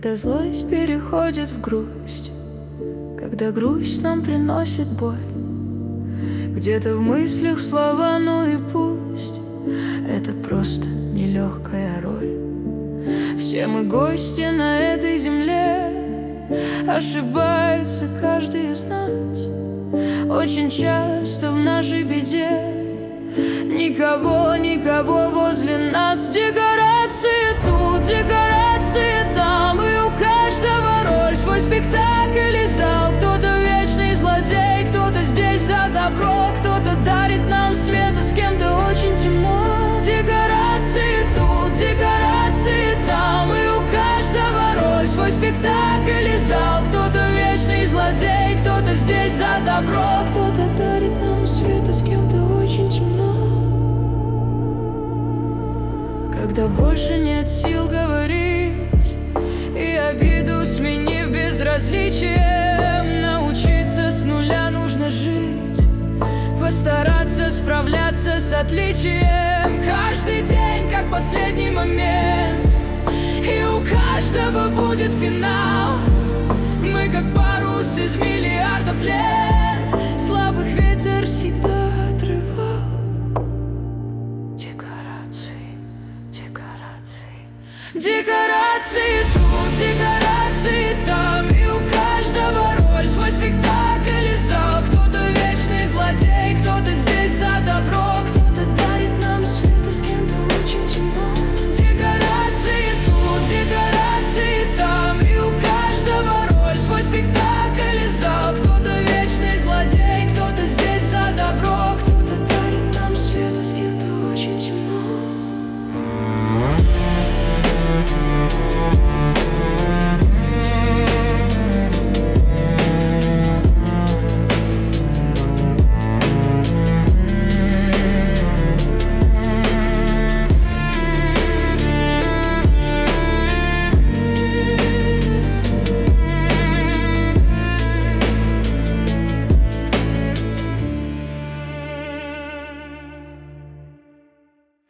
Когда злость переходит в грусть, когда грусть нам приносит боль, где-то в мыслях слова, ну и пусть это просто нелегкая роль. Все мы гости на этой земле, ошибается каждый из нас. Очень часто в нашей беде никого возле нас. Декорации тут, декорации там, и у каждого роль свой спектакль и зал. Кто-то вечный злодей, кто-то здесь за добро, кто-то дарит нам свет, а с кем-то очень темно. Декорации тут, декорации там, и у каждого роль свой спектакль и зал. Кто-то вечный злодей, кто-то здесь за добро, кто-то дарит нам свет, а с кем-то очень темно. Когда больше нет сил говорить, и обиду сменив безразличием, научиться с нуля нужно жить, постараться справляться с отличием. Каждый день как последний момент, и у каждого будет финал. Мы как парус из миллиардов лет, слабых ветер всегда отрывал. Декорации, декорации тут, декорации